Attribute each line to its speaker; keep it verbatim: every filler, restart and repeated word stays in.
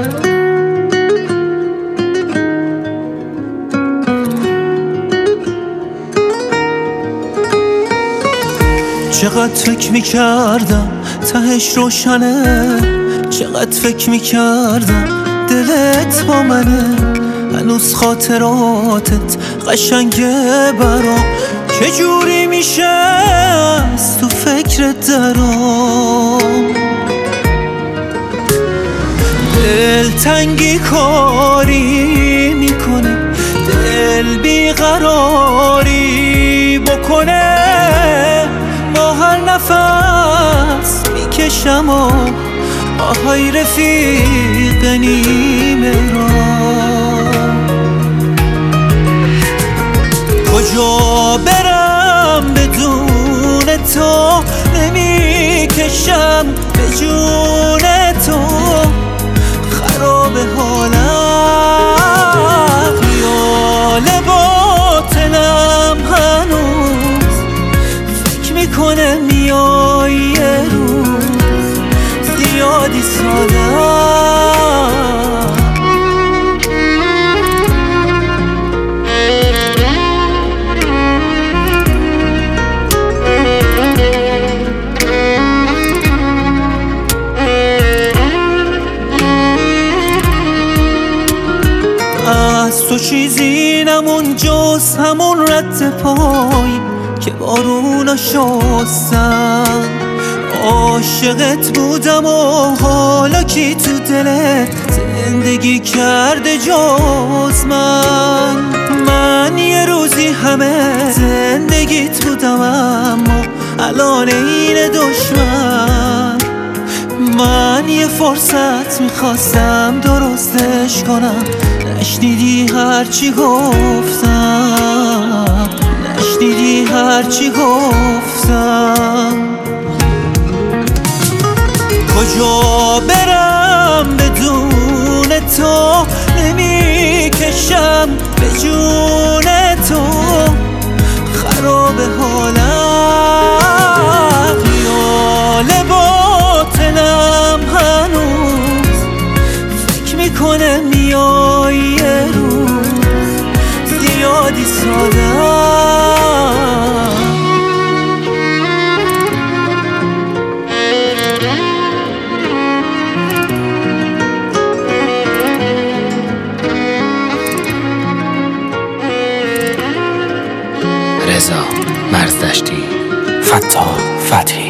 Speaker 1: چقدر فکر میکردم تهش روشنه، چقدر فکر میکردم دلت با منه، هنوز خاطراتت قشنگه برام، چجوری میشه از تو فکرت درام. دلتنگی کاری میکنه، دل بیقراری بکنه، با هر نفس میکشم و آهای رفیق نیمه را. کجا برم بدون تو، نمیکشم به جون تو، خراب حالم، خیال باطلم هنوز فکر میکنه میای یه روز، زیادی سادم. از تو چیزی نمون جز همون رد پای که بارونا شستن. عاشقت بودم و حالا کی تو دلت زندگی کرده جز من. من یه روزی همه زندگیت بودم اما الان این دشمن. من یه فرصت میخواستم درستش کنم، نشنیدی هرچی گفتم، نشنیدی هرچی گفتم. کجا برم بدون تو، نمیکشم به جون تو، خراب حالم، خیال باطلم هنوز فکر میکنه میای یه روز، زیادی سادم.
Speaker 2: رضا مرزدشتی، فتاح فتحی.